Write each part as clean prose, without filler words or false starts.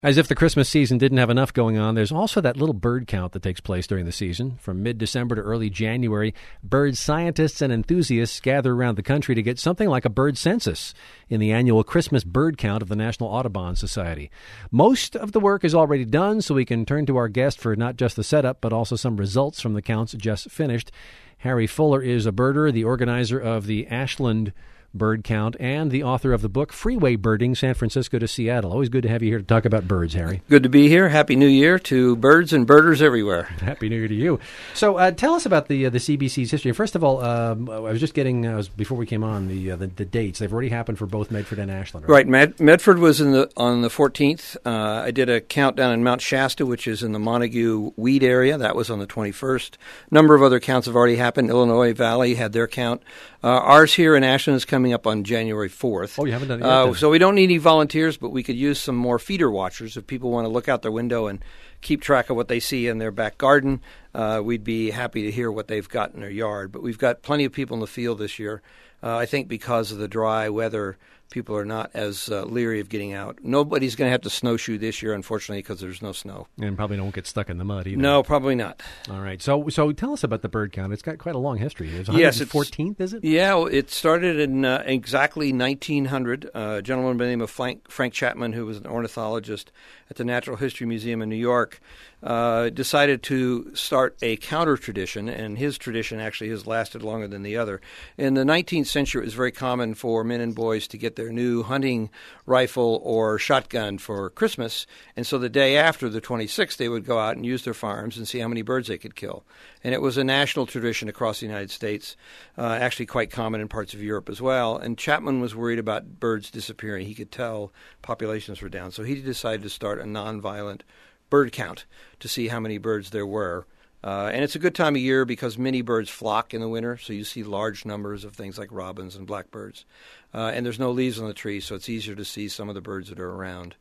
As if the Christmas season didn't have enough going on, there's also that little bird count that takes place during the season. From mid-December to early January, bird scientists and enthusiasts gather around the country to get something like a bird census in the annual Christmas bird count of the National Audubon Society. Most of the work is already done, so we can turn to our guest for not just the setup, but also some results from the counts just finished. Harry Fuller is a birder, the organizer of the Ashland Bird Count, and the author of the book Freeway Birding, San Francisco to Seattle. Always good to have you here to talk about birds, Harry. Good to be here. Happy New Year to birds and birders everywhere. Happy New Year to you. So tell us about the CBC's history. First of all, I was just getting, before we came on, the dates. They've already happened for both Medford and Ashland, right? Medford was on the 14th. I did a count down in Mount Shasta, which is in the Montague Weed area. That was on the 21st. A number of other counts have already happened. Illinois Valley had their count. Ours here in Ashland is coming up on January 4th. Oh, you haven't done it yet? So we don't need any volunteers, but we could use some more feeder watchers. If people want to look out their window and keep track of what they see in their back garden, we'd be happy to hear what they've got in their yard. But we've got plenty of people in the field this year. I think because of the dry weather, people are not as leery of getting out. Nobody's going to have to snowshoe this year, unfortunately, because there's no snow. And probably don't get stuck in the mud either. No, probably not. All right. So tell us about the bird count. It's got quite a long history. It's 114th, is it? Yeah, well, it started in exactly 1900. A gentleman by the name of Frank Chapman, who was an ornithologist at the Natural History Museum in New York, decided to start a counter tradition, and his tradition actually has lasted longer than the other. In the 19th century, it was very common for men and boys to get their new hunting rifle or shotgun for Christmas, and so the day after, the 26th, they would go out and use their firearms and see how many birds they could kill. And it was a national tradition across the United States, actually quite common in parts of Europe as well. And Chapman was worried about birds disappearing. He could tell populations were down, so he decided to start a nonviolent bird count to see how many birds there were. And it's a good time of year because many birds flock in the winter, so you see large numbers of things like robins and blackbirds. And there's no leaves on the trees, so it's easier to see some of the birds that are around.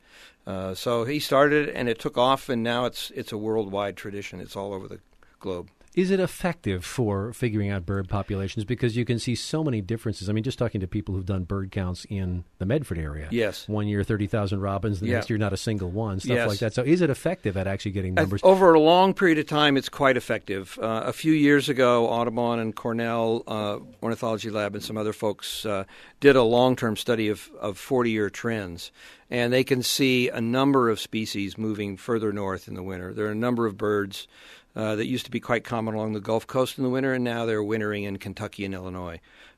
So he started, and it took off, and now it's a worldwide tradition. It's all over the globe. Is it effective for figuring out bird populations? Because you can see so many differences. I mean, just talking to people who've done bird counts in the Medford area. Yes. 1 year, 30,000 robins. The next year, not a single one. Stuff Yes. like that. So is it effective at actually getting numbers? Over a long period of time, it's quite effective. A few years ago, Audubon and Cornell Ornithology Lab and some other folks did a long-term study of 40-year trends. And they can see a number of species moving further north in the winter. There are a number of birds that used to be quite common along the Gulf Coast in the winter, and now they're wintering in Kentucky and Illinois.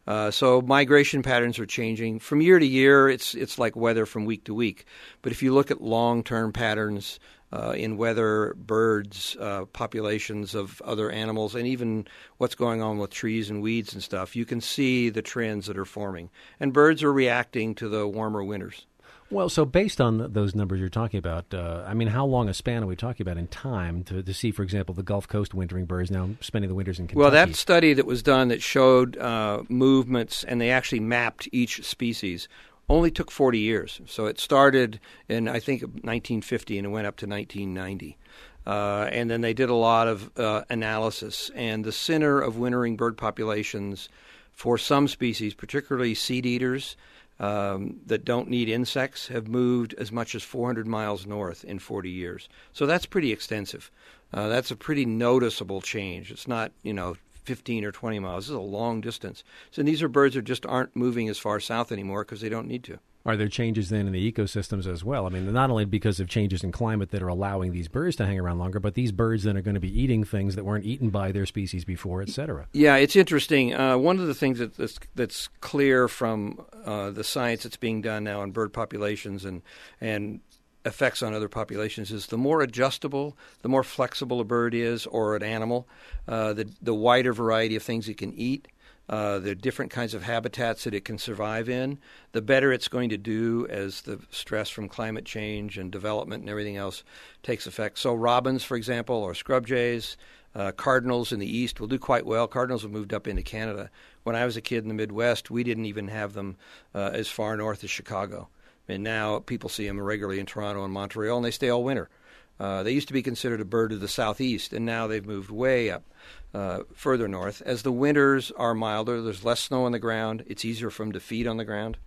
So migration patterns are changing. From year to year, it's like weather from week to week. But if you look at long-term patterns in weather, birds, populations of other animals, and even what's going on with trees and weeds and stuff, you can see the trends that are forming. And birds are reacting to the warmer winters. Well, so based on those numbers you're talking about, I mean, how long a span are we talking about in time to see, for example, the Gulf Coast wintering birds now spending the winters in Kentucky? Well, that study that was done that showed movements, and they actually mapped each species, only took 40 years. So it started in, I think, 1950, and it went up to 1990. And then they did a lot of analysis. And the center of wintering bird populations for some species, particularly seed eaters, that don't need insects, have moved as much as 400 miles north in 40 years. So that's pretty extensive. That's a pretty noticeable change. It's not, 15 or 20 miles. This is a long distance. So these are birds that just aren't moving as far south anymore because they don't need to. Are there changes then in the ecosystems as well? I mean, not only because of changes in climate that are allowing these birds to hang around longer, but these birds then are going to be eating things that weren't eaten by their species before, et cetera. Yeah, it's interesting. One of the things that's clear from the science that's being done now on bird populations and effects on other populations is the more adjustable, the more flexible a bird is or an animal, the wider variety of things it can eat, the different kinds of habitats that it can survive in, the better it's going to do as the stress from climate change and development and everything else takes effect. So robins, for example, or scrub jays, cardinals in the east will do quite well. Cardinals have moved up into Canada. When I was a kid in the Midwest, we didn't even have them as far north as Chicago. And now people see them regularly in Toronto and Montreal, and they stay all winter. They used to be considered a bird of the southeast, and now they've moved way up further north. As the winters are milder, there's less snow on the ground. It's easier for them to feed on the ground.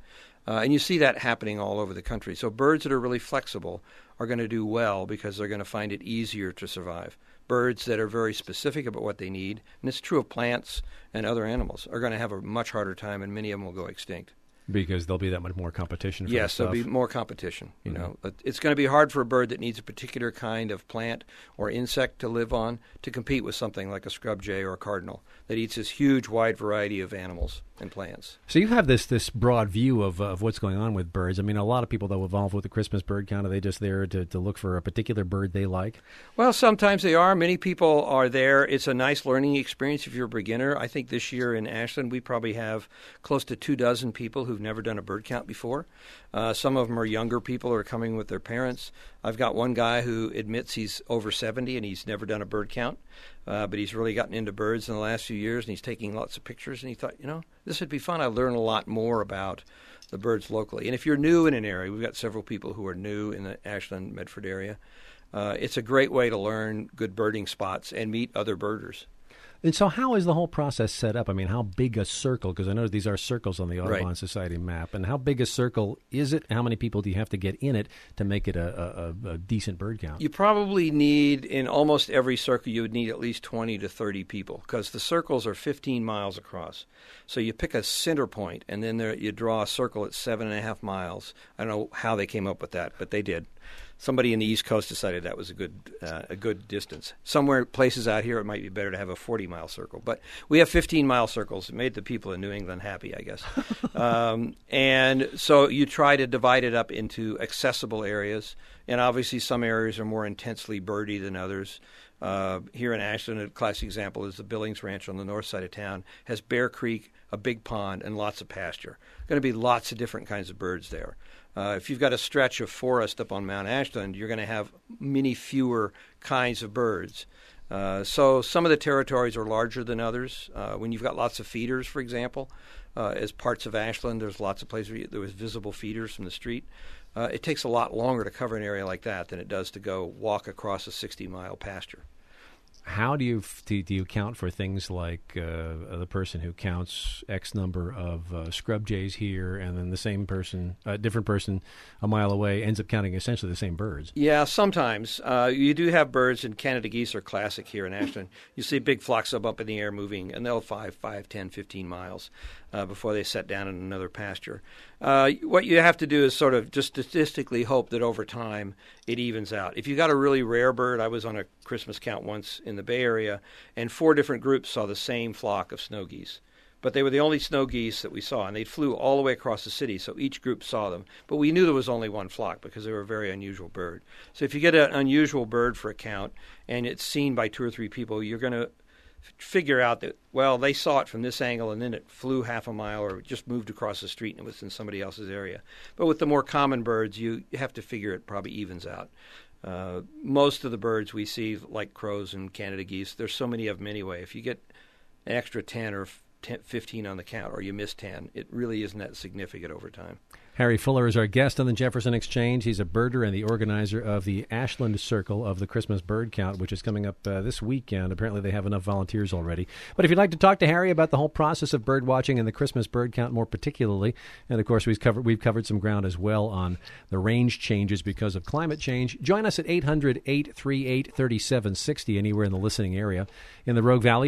And you see that happening all over the country. So birds that are really flexible are going to do well because they're going to find it easier to survive. Birds that are very specific about what they need, and it's true of plants and other animals, are going to have a much harder time, and many of them will go extinct. Because there'll be that much more competition for the Yes, stuff. there'll be more competition. You know, it's going to be hard for a bird that needs a particular kind of plant or insect to live on to compete with something like a scrub jay or a cardinal that eats this huge, wide variety of animals and plants. So you have this broad view of what's going on with birds. I mean, a lot of people that involved with the Christmas bird count, are they just there to look for a particular bird they like? Well, sometimes they are. Many people are there. It's a nice learning experience if you're a beginner. I think this year in Ashland we probably have close to 24 people who've never done a bird count before. Some of them are younger people who are coming with their parents. I've got one guy who admits he's over 70 and he's never done a bird count, but he's really gotten into birds in the last few years, and he's taking lots of pictures, and he thought, this would be fun. I'd learn a lot more about the birds locally. And if you're new in an area, we've got several people who are new in the Ashland-Medford area, it's a great way to learn good birding spots and meet other birders. And so how is the whole process set up? I mean, how big a circle, because I know these are circles on the Audubon Society map, and how big a circle is it? How many people do you have to get in it to make it a decent bird count? You probably need, in almost every circle, you would need at least 20 to 30 people, because the circles are 15 miles across. So you pick a center point, and then you draw a circle at 7.5 miles. I don't know how they came up with that, but they did. Somebody in the East Coast decided that was a good distance. Somewhere, places out here, it might be better to have a 40-mile circle. But we have 15-mile circles. It made the people in New England happy, I guess. And so you try to divide it up into accessible areas. And obviously some areas are more intensely birdy than others. Here in Ashland, a classic example is the Billings Ranch on the north side of town. Has Bear Creek, a big pond, and lots of pasture. Going to be lots of different kinds of birds there. If you've got a stretch of forest up on Mount Ashland, you're going to have many fewer kinds of birds. So some of the territories are larger than others. When you've got lots of feeders, for example, as parts of Ashland, there's lots of places where there was visible feeders from the street. It takes a lot longer to cover an area like that than it does to go walk across a 60-mile pasture. How do you count for things like the person who counts X number of scrub jays here, and then the same person, different person a mile away, ends up counting essentially the same birds? Yeah, sometimes. You do have birds, and Canada geese are classic here in Ashland. You see big flocks up in the air moving, and they'll 5, 10, 15 miles before they set down in another pasture. What you have to do is sort of just statistically hope that over time it evens out. If you got a really rare bird, I was on a Christmas count once in the Bay Area, and 4 different groups saw the same flock of snow geese. But they were the only snow geese that we saw, and they flew all the way across the city, so each group saw them. But we knew there was only one flock because they were a very unusual bird. So if you get an unusual bird for a count, and it's seen by 2 or 3 people, you're going to figure out that, well, they saw it from this angle and then it flew half a mile or just moved across the street and it was in somebody else's area. But with the more common birds, you have to figure it probably evens out. Most of the birds we see, like crows and Canada geese, there's so many of them anyway. If you get an extra 10 or 15 on the count, or you miss 10, it really isn't that significant over time. Harry Fuller is our guest on the Jefferson Exchange. He's a birder and the organizer of the Ashland Circle of the Christmas Bird Count, which is coming up this weekend. Apparently they have enough volunteers already. But if you'd like to talk to Harry about the whole process of bird watching and the Christmas Bird Count more particularly, and of course we've covered some ground as well on the range changes because of climate change, join us at 800-838-3760 anywhere in the listening area. In the Rogue Valley,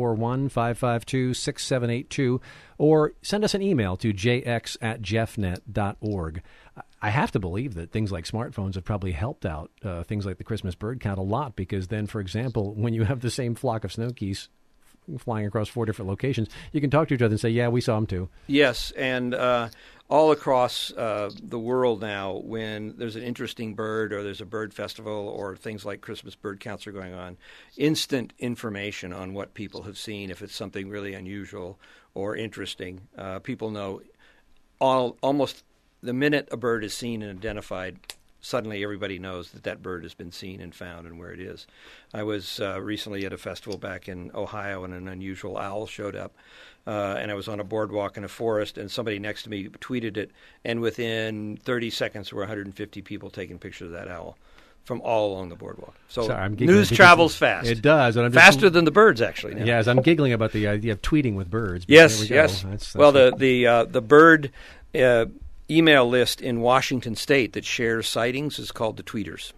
541-552-6782, or send us an email to jx@jeffnet.org. I have to believe that things like smartphones have probably helped out things like the Christmas bird count a lot, because then, for example, when you have the same flock of snow geese flying across 4 different locations, you can talk to each other and say, yeah, we saw them too. Yes, and all across the world now, when there's an interesting bird or there's a bird festival or things like Christmas bird counts are going on, instant information on what people have seen, if it's something really unusual or interesting. People know almost the minute a bird is seen and identified, suddenly everybody knows that bird has been seen and found and where it is. I was recently at a festival back in Ohio, and an unusual owl showed up. And I was on a boardwalk in a forest, and somebody next to me tweeted it, and within 30 seconds there were 150 people taking pictures of that owl from all along the boardwalk. So news travels fast. It does. And faster than the birds, actually. Now. Yes, I'm giggling about the idea of tweeting with birds. Yes, yes. That's well, the bird email list in Washington State that shares sightings is called the Tweeters.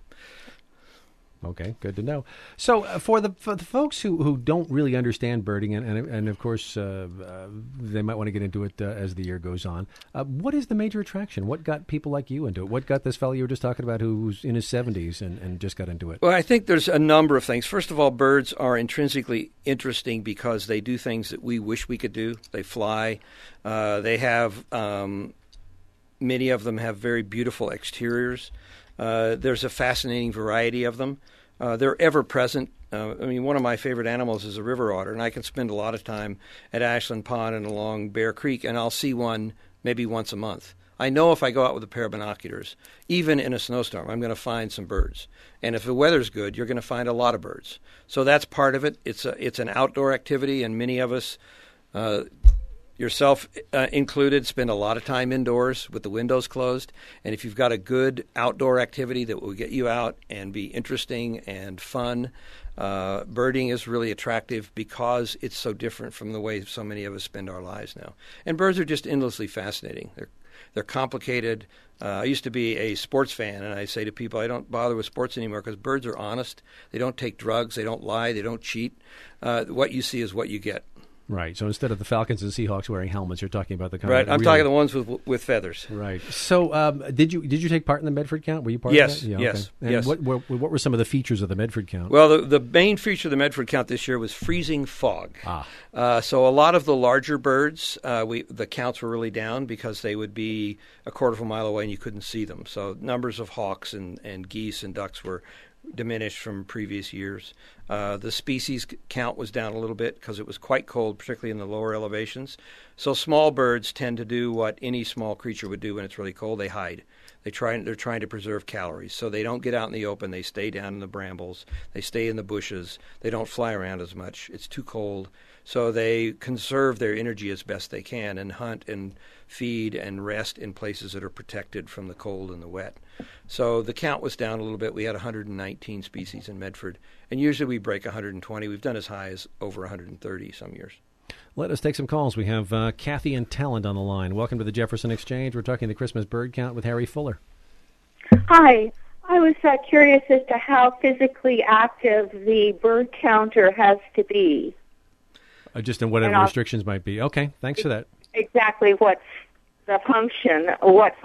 Okay, good to know. So for the folks who don't really understand birding, and of course they might want to get into it as the year goes on, what is the major attraction? What got people like you into it? What got this fellow you were just talking about who's in his 70s and just got into it? Well, I think there's a number of things. First of all, birds are intrinsically interesting because they do things that we wish we could do. They fly. They have, many of them have very beautiful exteriors. There's a fascinating variety of them. They're ever present. One of my favorite animals is a river otter, and I can spend a lot of time at Ashland Pond and along Bear Creek, and I'll see one maybe once a month. I know if I go out with a pair of binoculars, even in a snowstorm, I'm going to find some birds. And if the weather's good, you're going to find a lot of birds. So that's part of it. It's an outdoor activity, and many of us, yourself included, spend a lot of time indoors with the windows closed. And if you've got a good outdoor activity that will get you out and be interesting and fun, birding is really attractive because it's so different from the way so many of us spend our lives now. And birds are just endlessly fascinating. They're complicated. I used to be a sports fan, and I say to people, I don't bother with sports anymore because birds are honest. They don't take drugs. They don't lie. They don't cheat. What you see is what you get. Right. So instead of the Falcons and Seahawks wearing helmets, you're talking about the kind right. I'm talking the ones with feathers. Right. So did you take part in the Medford count? Were you part yes, of that? Yes. And yes. What were some of the features of the Medford count? Well, the main feature of the Medford count this year was freezing fog. So a lot of the larger birds, the counts were really down because they would be a quarter of a mile away and you couldn't see them. So numbers of hawks and geese and ducks were diminished from previous years. The species count was down a little bit because it was quite cold, particularly in the lower elevations. So small birds tend to do what any small creature would do when it's really cold. They hide. They're trying to preserve calories. So they don't get out in the open. They stay down in the brambles. They stay in the bushes. They don't fly around as much. It's too cold. So they conserve their energy as best they can and hunt and feed and rest in places that are protected from the cold and the wet. So the count was down a little bit. We had 119 species in Medford, and usually we break 120. We've done as high as over 130 some years. Let us take some calls. We have Kathy and Talent on the line. Welcome to the Jefferson Exchange. We're talking the Christmas bird count with Harry Fuller. Hi. I was curious as to how physically active the bird counter has to be. Just in whatever restrictions might be. Okay, thanks for that. Exactly what's the function, what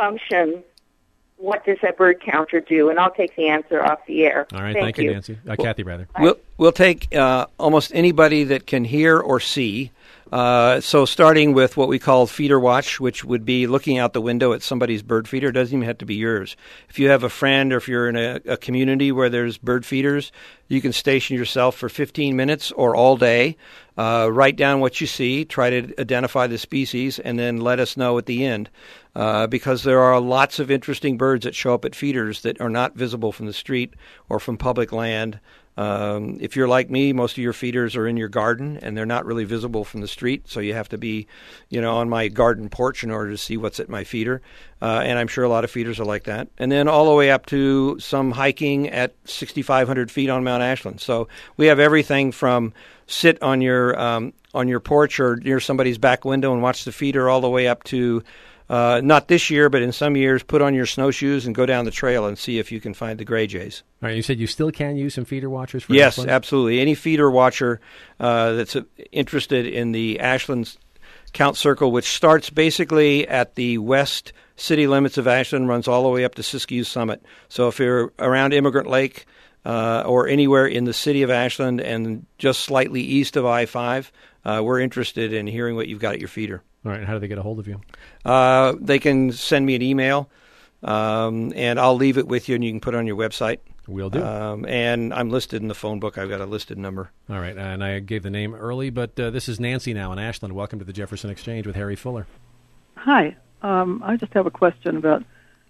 does a bird counter do? And I'll take the answer off the air. All right, thank you, Nancy. Kathy, rather. We'll take almost anybody that can hear or see. So starting with what we call feeder watch, which would be looking out the window at somebody's bird feeder. It doesn't even have to be yours. If you have a friend or if you're in a community where there's bird feeders, you can station yourself for 15 minutes or all day. Write down what you see, try to identify the species, and then let us know at the end. Because there are lots of interesting birds that show up at feeders that are not visible from the street or from public land. If you're like me, most of your feeders are in your garden, and they're not really visible from the street, so you have to be, on my garden porch in order to see what's at my feeder. And I'm sure a lot of feeders are like that. And then all the way up to some hiking at 6,500 feet on Mount Ashland. So we have everything from sit on your porch or near somebody's back window and watch the feeder all the way up to not this year, but in some years, put on your snowshoes and go down the trail and see if you can find the gray jays. All right, you said you still can use some feeder watchers for Yes, Ashland? Absolutely. Any feeder watcher that's interested in the Ashland Count Circle, which starts basically at the west city limits of Ashland, runs all the way up to Siskiyou Summit. So if you're around Immigrant Lake or anywhere in the city of Ashland and just slightly east of I-5, we're interested in hearing what you've got at your feeder. All right. How do they get a hold of you? They can send me an email, and I'll leave it with you, and you can put it on your website. Will do. And I'm listed in the phone book. I've got a listed number. All right. And I gave the name early, but this is Nancy now in Ashland. Welcome to the Jefferson Exchange with Harry Fuller. Hi. I just have a question about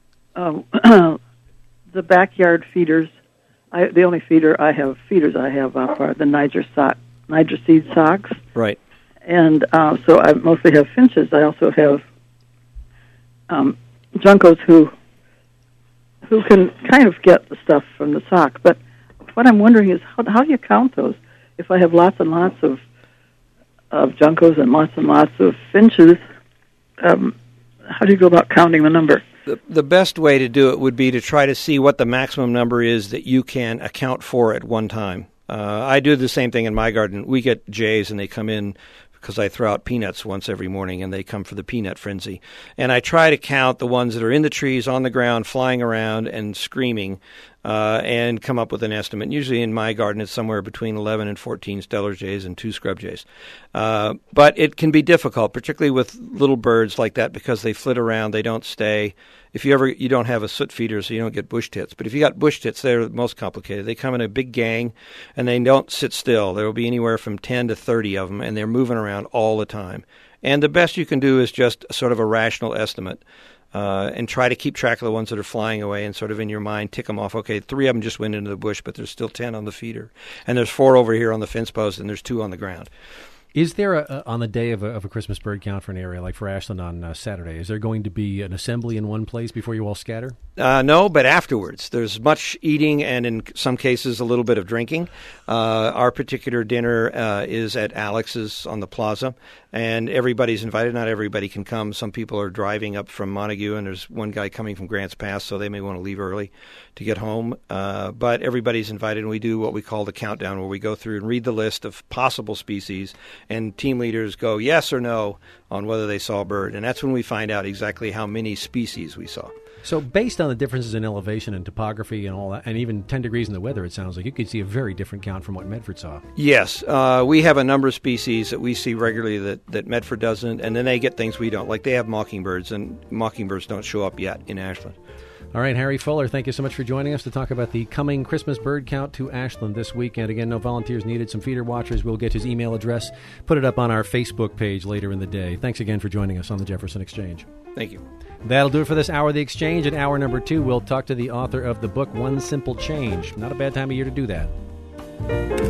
the backyard feeders. The only feeders I have are the Niger seed socks. Right. And so I mostly have finches. I also have juncos who can kind of get the stuff from the sock. But what I'm wondering is how do you count those? If I have lots and lots of juncos and lots of finches, how do you go about counting the number? The best way to do it would be to try to see what the maximum number is that you can account for at one time. I do the same thing in my garden. We get jays, and they come in because I throw out peanuts once every morning, and they come for the peanut frenzy. And I try to count the ones that are in the trees, on the ground, flying around and screaming, and come up with an estimate. And usually in my garden, it's somewhere between 11 and 14 Steller jays and 2 scrub jays. But it can be difficult, particularly with little birds like that, because they flit around, they don't stay. If you don't have a soot feeder, so you don't get bush tits. But if you got bush tits, they're the most complicated. They come in a big gang, and they don't sit still. There will be anywhere from 10 to 30 of them, and they're moving around all the time. And the best you can do is just sort of a rational estimate, and try to keep track of the ones that are flying away, and sort of in your mind tick them off. Okay, 3 of them just went into the bush, but there's still 10 on the feeder. And there's 4 over here on the fence post, and there's 2 on the ground. Is there, on the day of a Christmas bird count for an area, like for Ashland on Saturday, is there going to be an assembly in one place before you all scatter? No, but afterwards. There's much eating and, in some cases, a little bit of drinking. Our particular dinner is at Alex's on the plaza, and everybody's invited. Not everybody can come. Some people are driving up from Montague, and there's one guy coming from Grants Pass, so they may want to leave early to get home. But everybody's invited, and we do what we call the countdown, where we go through and read the list of possible species, and team leaders go yes or no on whether they saw a bird. And that's when we find out exactly how many species we saw. So based on the differences in elevation and topography and all that, and even 10 degrees in the weather, it sounds like you could see a very different count from what Medford saw. Yes. We have a number of species that we see regularly that Medford doesn't, and then they get things we don't. Like they have mockingbirds, and mockingbirds don't show up yet in Ashland. All right, Harry Fuller, thank you so much for joining us to talk about the coming Christmas bird count to Ashland this weekend. Again, no volunteers needed, some feeder watchers. We'll get his email address, put it up on our Facebook page later in the day. Thanks again for joining us on the Jefferson Exchange. Thank you. That'll do it for this hour of the Exchange. In hour number 2, we'll talk to the author of the book, One Simple Change. Not a bad time of year to do that.